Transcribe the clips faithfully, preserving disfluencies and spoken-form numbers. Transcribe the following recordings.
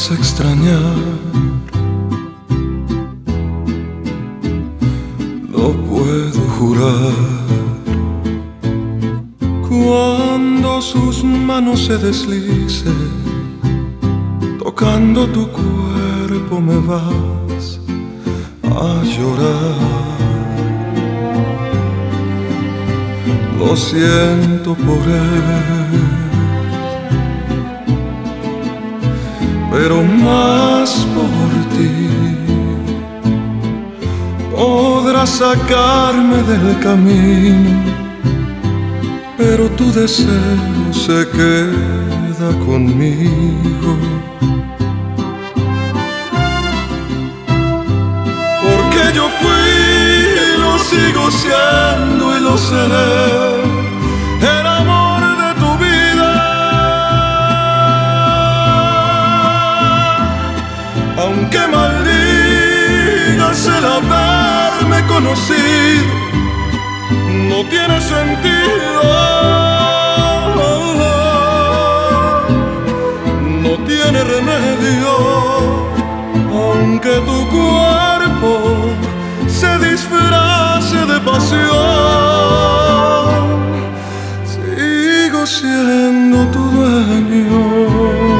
hace extrañar. No puedo jurar cuando sus manos se deslicen, tocando tu cuerpo me vas a llorar. Lo siento por él, pero más por ti. Podrás sacarme del camino, pero tu deseo se queda conmigo. Porque yo fui, lo sigo siendo y lo seré, el amor de tu vida. Aunque maldigas el haberme conocido, no tiene sentido, no tiene remedio. Aunque tu cuerpo se disfrace de pasión, sigo siendo tu dueño.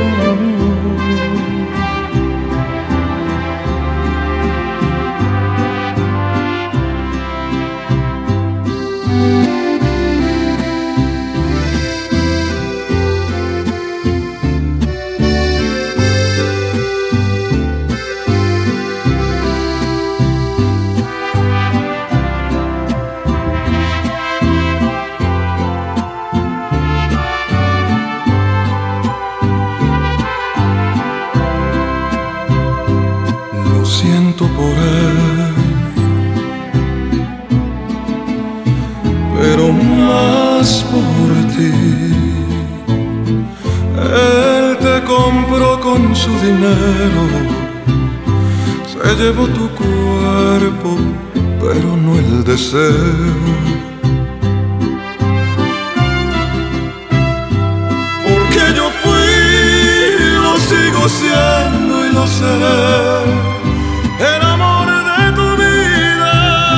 Siento por él, pero más por ti. Él te compró con su dinero, se llevó tu cuerpo, pero no el deseo. Porque yo fui, lo sigo siendo y lo seré, el amor de tu vida.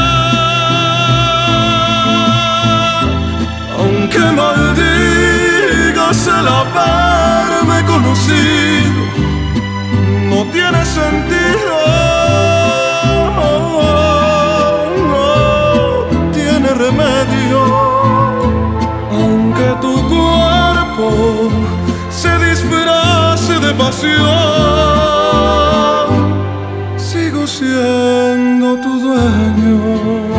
Aunque maldigas el haberme conocido, no tiene sentido, no tiene remedio. Aunque tu cuerpo se disfrace de pasión, sigo siendo tu dueño.